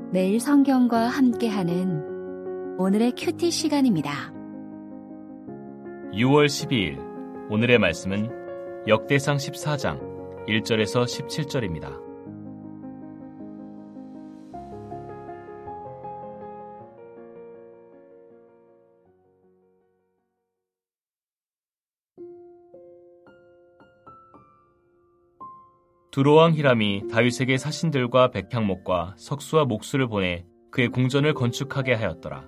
매일 성경과 함께하는 오늘의 큐티 시간입니다. 6월 12일 오늘의 말씀은 역대상 14장 1절에서 17절입니다. 두로왕 히람이 다윗에게 사신들과 백향목과 석수와 목수를 보내 그의 궁전을 건축하게 하였더라.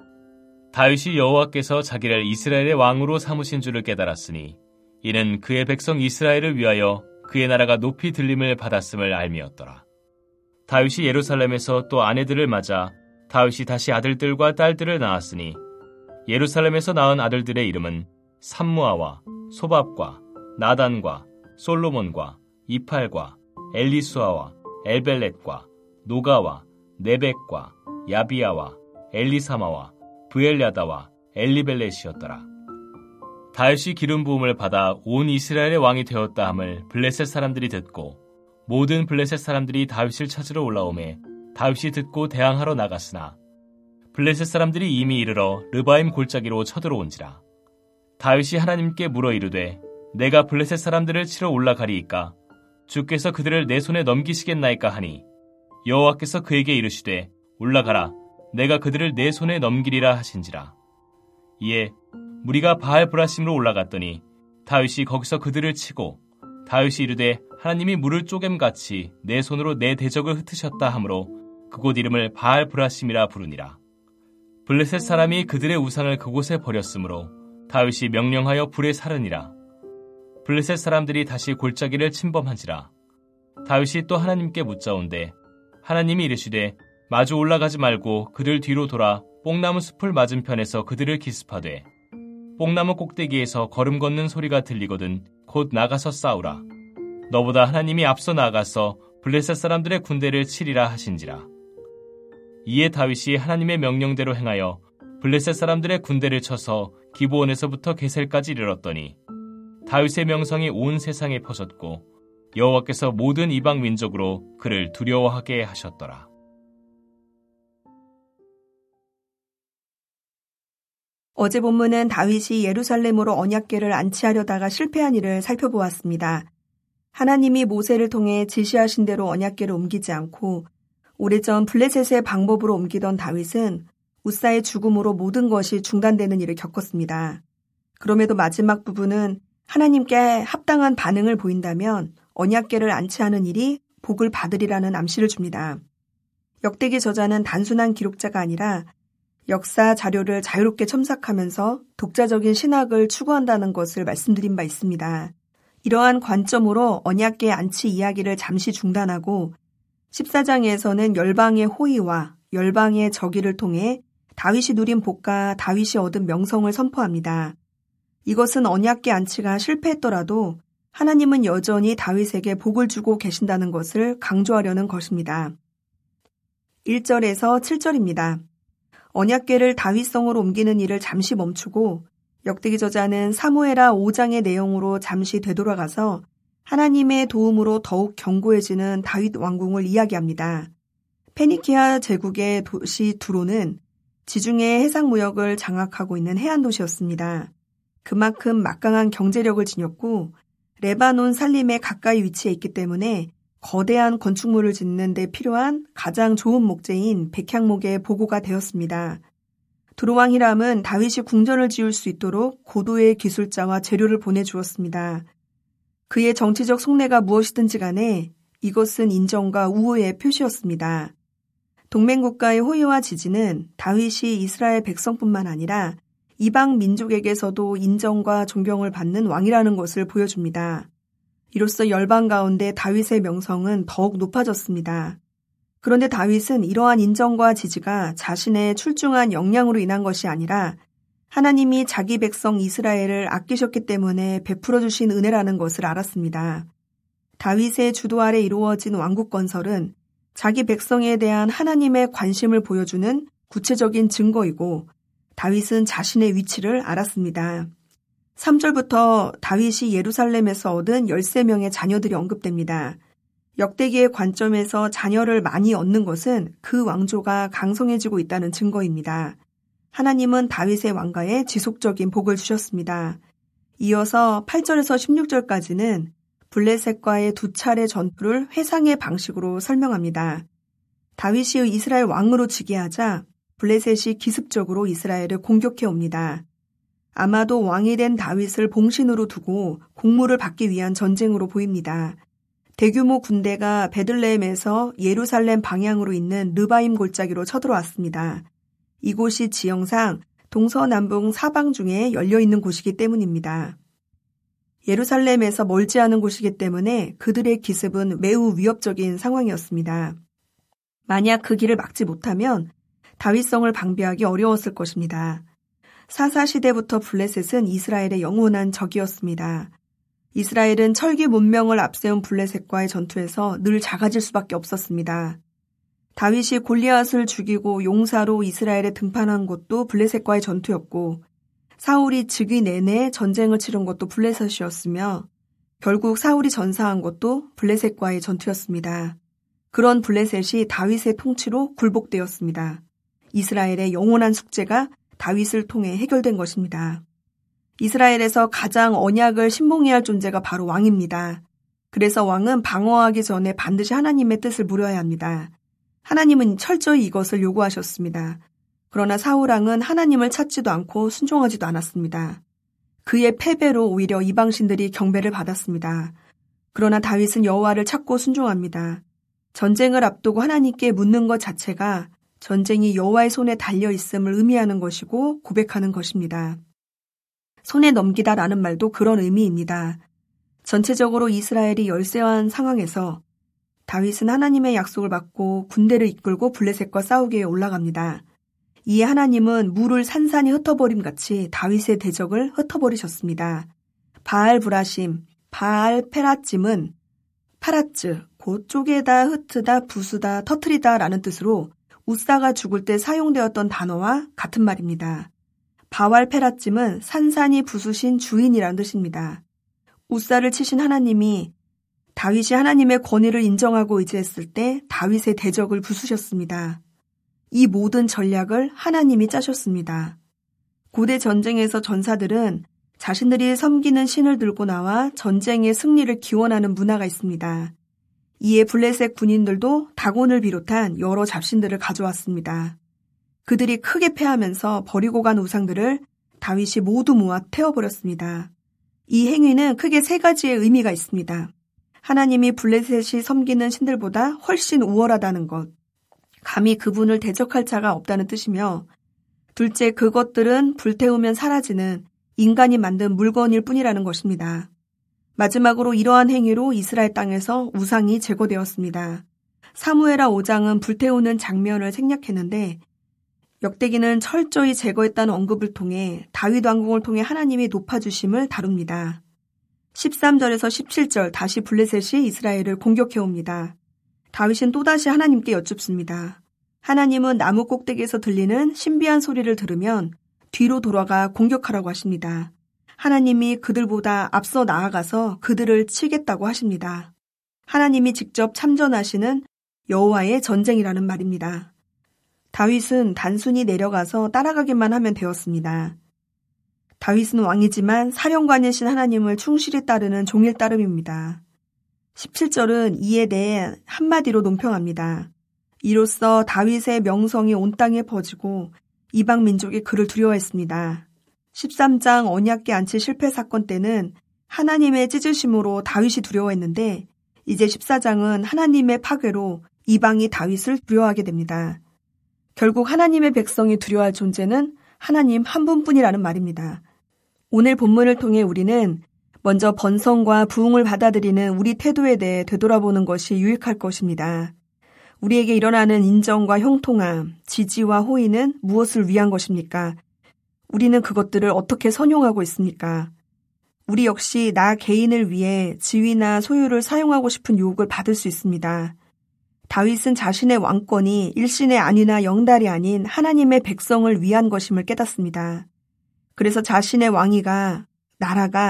다윗이 여호와께서 자기를 이스라엘의 왕으로 삼으신 줄을 깨달았으니 이는 그의 백성 이스라엘을 위하여 그의 나라가 높이 들림을 받았음을 알미었더라. 다윗이 예루살렘에서 또 아내들을 맞아 다윗이 다시 아들들과 딸들을 낳았으니 예루살렘에서 낳은 아들들의 이름은 삼무아와 소밥과 나단과 솔로몬과 이팔과 엘리수아와 엘벨렛과 노가와 네벡과 야비야와 엘리사마와 브엘야다와 엘리벨렛이었더라. 다윗이 기름 부음을 받아 온 이스라엘의 왕이 되었다 함을 블레셋 사람들이 듣고 모든 블레셋 사람들이 다윗을 찾으러 올라오매 다윗이 듣고 대항하러 나갔으나 블레셋 사람들이 이미 이르러 르바임 골짜기로 쳐들어온지라. 다윗이 하나님께 물어 이르되 내가 블레셋 사람들을 치러 올라가리이까 주께서 그들을 내 손에 넘기시겠나이까 하니 여호와께서 그에게 이르시되 올라가라 내가 그들을 내 손에 넘기리라 하신지라. 이에 무리가 바알 브라심으로 올라갔더니 다윗이 거기서 그들을 치고 다윗이 이르되 하나님이 물을 쪼갰같이 내 손으로 내 대적을 흩으셨다 하므로 그곳 이름을 바알 브라심이라 부르니라. 블레셋 사람이 그들의 우상을 그곳에 버렸으므로 다윗이 명령하여 불에 사르니라. 블레셋 사람들이 다시 골짜기를 침범한지라. 다윗이 또 하나님께 묻자온데 하나님이 이르시되 마주 올라가지 말고 그들 뒤로 돌아 뽕나무 숲을 맞은편에서 그들을 기습하되 뽕나무 꼭대기에서 걸음 걷는 소리가 들리거든 곧 나가서 싸우라. 너보다 하나님이 앞서 나가서 블레셋 사람들의 군대를 치리라 하신지라. 이에 다윗이 하나님의 명령대로 행하여 블레셋 사람들의 군대를 쳐서 기브온에서부터 게셀까지 이르렀더니 다윗의 명성이 온 세상에 퍼졌고 여호와께서 모든 이방 민족으로 그를 두려워하게 하셨더라. 어제 본문은 다윗이 예루살렘으로 언약궤를 안치하려다가 실패한 일을 살펴보았습니다. 하나님이 모세를 통해 지시하신 대로 언약궤를 옮기지 않고 오래전 블레셋의 방법으로 옮기던 다윗은 우사의 죽음으로 모든 것이 중단되는 일을 겪었습니다. 그럼에도 마지막 부분은 하나님께 합당한 반응을 보인다면 언약궤를 안치하는 일이 복을 받으리라는 암시를 줍니다. 역대기 저자는 단순한 기록자가 아니라 역사 자료를 자유롭게 첨삭하면서 독자적인 신학을 추구한다는 것을 말씀드린 바 있습니다. 이러한 관점으로 언약궤 안치 이야기를 잠시 중단하고 14장에서는 열방의 호의와 열방의 저기를 통해 다윗이 누린 복과 다윗이 얻은 명성을 선포합니다. 이것은 언약궤 안치가 실패했더라도 하나님은 여전히 다윗에게 복을 주고 계신다는 것을 강조하려는 것입니다. 1절에서 7절입니다. 언약궤를 다윗성으로 옮기는 일을 잠시 멈추고 역대기 저자는 사무엘하 5장의 내용으로 잠시 되돌아가서 하나님의 도움으로 더욱 견고해지는 다윗 왕궁을 이야기합니다. 페니키아 제국의 도시 두로는 지중해 해상무역을 장악하고 있는 해안 도시였습니다. 그만큼 막강한 경제력을 지녔고 레바논 산림에 가까이 위치해 있기 때문에 거대한 건축물을 짓는 데 필요한 가장 좋은 목재인 백향목의 보고가 되었습니다. 두로왕 히람은 다윗이 궁전을 지을 수 있도록 고도의 기술자와 재료를 보내주었습니다. 그의 정치적 속내가 무엇이든지 간에 이것은 인정과 우호의 표시였습니다. 동맹국가의 호의와 지지는 다윗이 이스라엘 백성뿐만 아니라 이방 민족에게서도 인정과 존경을 받는 왕이라는 것을 보여줍니다. 이로써 열방 가운데 다윗의 명성은 더욱 높아졌습니다. 그런데 다윗은 이러한 인정과 지지가 자신의 출중한 역량으로 인한 것이 아니라 하나님이 자기 백성 이스라엘을 아끼셨기 때문에 베풀어 주신 은혜라는 것을 알았습니다. 다윗의 주도 아래 이루어진 왕국 건설은 자기 백성에 대한 하나님의 관심을 보여주는 구체적인 증거이고 다윗은 자신의 위치를 알았습니다. 3절부터 다윗이 예루살렘에서 얻은 13명의 자녀들이 언급됩니다. 역대기의 관점에서 자녀를 많이 얻는 것은 그 왕조가 강성해지고 있다는 증거입니다. 하나님은 다윗의 왕가에 지속적인 복을 주셨습니다. 이어서 8절에서 16절까지는 블레셋과의 2차례 전투를 회상의 방식으로 설명합니다. 다윗이 이스라엘 왕으로 즉위하자 블레셋이 기습적으로 이스라엘을 공격해 옵니다. 아마도 왕이 된 다윗을 봉신으로 두고 공물을 받기 위한 전쟁으로 보입니다. 대규모 군대가 베들레헴에서 예루살렘 방향으로 있는 르바임 골짜기로 쳐들어왔습니다. 이곳이 지형상 동서남북 사방 중에 열려있는 곳이기 때문입니다. 예루살렘에서 멀지 않은 곳이기 때문에 그들의 기습은 매우 위협적인 상황이었습니다. 만약 그 길을 막지 못하면 다윗성을 방비하기 어려웠을 것입니다. 사사시대부터 블레셋은 이스라엘의 영원한 적이었습니다. 이스라엘은 철기 문명을 앞세운 블레셋과의 전투에서 늘 작아질 수밖에 없었습니다. 다윗이 골리앗을 죽이고 용사로 이스라엘에 등판한 것도 블레셋과의 전투였고 사울이 즉위 내내 전쟁을 치른 것도 블레셋이었으며 결국 사울이 전사한 것도 블레셋과의 전투였습니다. 그런 블레셋이 다윗의 통치로 굴복되었습니다. 이스라엘의 영원한 숙제가 다윗을 통해 해결된 것입니다. 이스라엘에서 가장 언약을 신봉해야 할 존재가 바로 왕입니다. 그래서 왕은 방어하기 전에 반드시 하나님의 뜻을 물어야 합니다. 하나님은 철저히 이것을 요구하셨습니다. 그러나 사울왕은 하나님을 찾지도 않고 순종하지도 않았습니다. 그의 패배로 오히려 이방신들이 경배를 받았습니다. 그러나 다윗은 여호와를 찾고 순종합니다. 전쟁을 앞두고 하나님께 묻는 것 자체가 전쟁이 여호와의 손에 달려 있음을 의미하는 것이고 고백하는 것입니다. 손에 넘기다라는 말도 그런 의미입니다. 전체적으로 이스라엘이 열세한 상황에서 다윗은 하나님의 약속을 받고 군대를 이끌고 블레셋과 싸우기에 올라갑니다. 이에 하나님은 물을 산산이 흩어버림 같이 다윗의 대적을 흩어버리셨습니다. 바알 브라심, 바알 페라짐은 파라츠, 곧 쪼개다, 흩트다, 부수다, 터트리다 라는 뜻으로 우사가 죽을 때 사용되었던 단어와 같은 말입니다. 바알 페라짐은 산산이 부수신 주인이라는 뜻입니다. 우사를 치신 하나님이 다윗이 하나님의 권위를 인정하고 의지했을 때 다윗의 대적을 부수셨습니다. 이 모든 전략을 하나님이 짜셨습니다. 고대 전쟁에서 전사들은 자신들이 섬기는 신을 들고 나와 전쟁의 승리를 기원하는 문화가 있습니다. 이에 블레셋 군인들도 다곤을 비롯한 여러 잡신들을 가져왔습니다. 그들이 크게 패하면서 버리고 간 우상들을 다윗이 모두 모아 태워버렸습니다. 이 행위는 크게 3가지의 의미가 있습니다. 하나님이 블레셋이 섬기는 신들보다 훨씬 우월하다는 것, 감히 그분을 대적할 자가 없다는 뜻이며, 둘째, 그것들은 불태우면 사라지는 인간이 만든 물건일 뿐이라는 것입니다. 마지막으로 이러한 행위로 이스라엘 땅에서 우상이 제거되었습니다. 사무엘하 5장은 불태우는 장면을 생략했는데 역대기는 철저히 제거했다는 언급을 통해 다윗 왕궁을 통해 하나님이 높아주심을 다룹니다. 13절에서 17절 다시 블레셋이 이스라엘을 공격해옵니다. 다윗은 또다시 하나님께 여쭙습니다. 하나님은 나무 꼭대기에서 들리는 신비한 소리를 들으면 뒤로 돌아가 공격하라고 하십니다. 하나님이 그들보다 앞서 나아가서 그들을 치겠다고 하십니다. 하나님이 직접 참전하시는 여호와의 전쟁이라는 말입니다. 다윗은 단순히 내려가서 따라가기만 하면 되었습니다. 다윗은 왕이지만 사령관이신 하나님을 충실히 따르는 종일 따름입니다. 17절은 이에 대해 한마디로 논평합니다. 이로써 다윗의 명성이 온 땅에 퍼지고 이방 민족이 그를 두려워했습니다. 13장 언약궤 안치 실패 사건 때는 하나님의 찢으심으로 다윗이 두려워했는데 이제 14장은 하나님의 파괴로 이방이 다윗을 두려워하게 됩니다. 결국 하나님의 백성이 두려워할 존재는 하나님 한 분뿐이라는 말입니다. 오늘 본문을 통해 우리는 먼저 번성과 부흥을 받아들이는 우리 태도에 대해 되돌아보는 것이 유익할 것입니다. 우리에게 일어나는 인정과 형통함, 지지와 호의는 무엇을 위한 것입니까? 우리는 그것들을 어떻게 선용하고 있습니까? 우리 역시 나 개인을 위해 지위나 소유를 사용하고 싶은 유혹을 받을 수 있습니다. 다윗은 자신의 왕권이 일신의 안위나 영달이 아닌 하나님의 백성을 위한 것임을 깨닫습니다. 그래서 자신의 왕위가, 나라가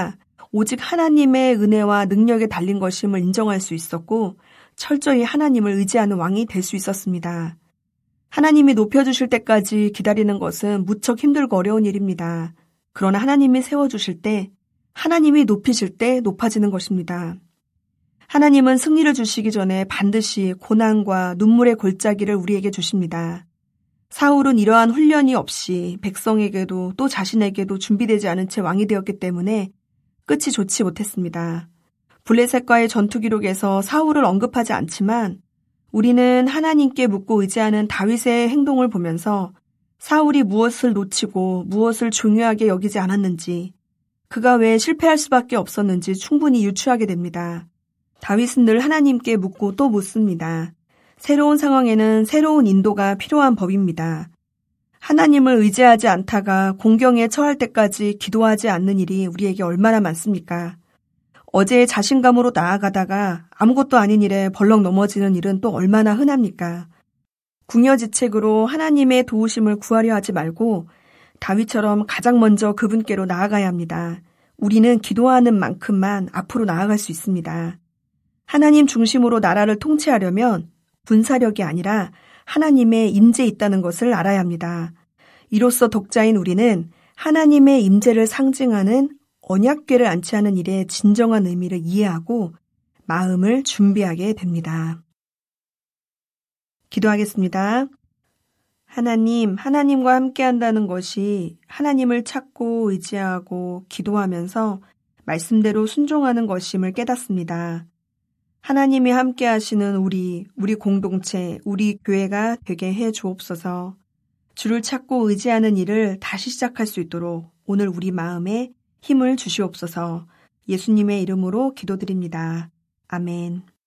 오직 하나님의 은혜와 능력에 달린 것임을 인정할 수 있었고 철저히 하나님을 의지하는 왕이 될 수 있었습니다. 하나님이 높여주실 때까지 기다리는 것은 무척 힘들고 어려운 일입니다. 그러나 하나님이 세워주실 때, 하나님이 높이실 때 높아지는 것입니다. 하나님은 승리를 주시기 전에 반드시 고난과 눈물의 골짜기를 우리에게 주십니다. 사울은 이러한 훈련이 없이 백성에게도 또 자신에게도 준비되지 않은 채 왕이 되었기 때문에 끝이 좋지 못했습니다. 블레셋과의 전투 기록에서 사울을 언급하지 않지만 우리는 하나님께 묻고 의지하는 다윗의 행동을 보면서 사울이 무엇을 놓치고 무엇을 중요하게 여기지 않았는지, 그가 왜 실패할 수밖에 없었는지 충분히 유추하게 됩니다. 다윗은 늘 하나님께 묻고 또 묻습니다. 새로운 상황에는 새로운 인도가 필요한 법입니다. 하나님을 의지하지 않다가 공경에 처할 때까지 기도하지 않는 일이 우리에게 얼마나 많습니까? 어제의 자신감으로 나아가다가 아무것도 아닌 일에 벌렁 넘어지는 일은 또 얼마나 흔합니까? 궁여지책으로 하나님의 도우심을 구하려 하지 말고 다윗처럼 가장 먼저 그분께로 나아가야 합니다. 우리는 기도하는 만큼만 앞으로 나아갈 수 있습니다. 하나님 중심으로 나라를 통치하려면 군사력이 아니라 하나님의 임재 있다는 것을 알아야 합니다. 이로써 독자인 우리는 하나님의 임재를 상징하는 언약궤를 안치하는 일의 진정한 의미를 이해하고 마음을 준비하게 됩니다. 기도하겠습니다. 하나님, 하나님과 함께 한다는 것이 하나님을 찾고 의지하고 기도하면서 말씀대로 순종하는 것임을 깨닫습니다. 하나님이 함께 하시는 우리 공동체, 우리 교회가 되게 해 주옵소서. 주를 찾고 의지하는 일을 다시 시작할 수 있도록 오늘 우리 마음에 힘을 주시옵소서. 예수님의 이름으로 기도드립니다. 아멘.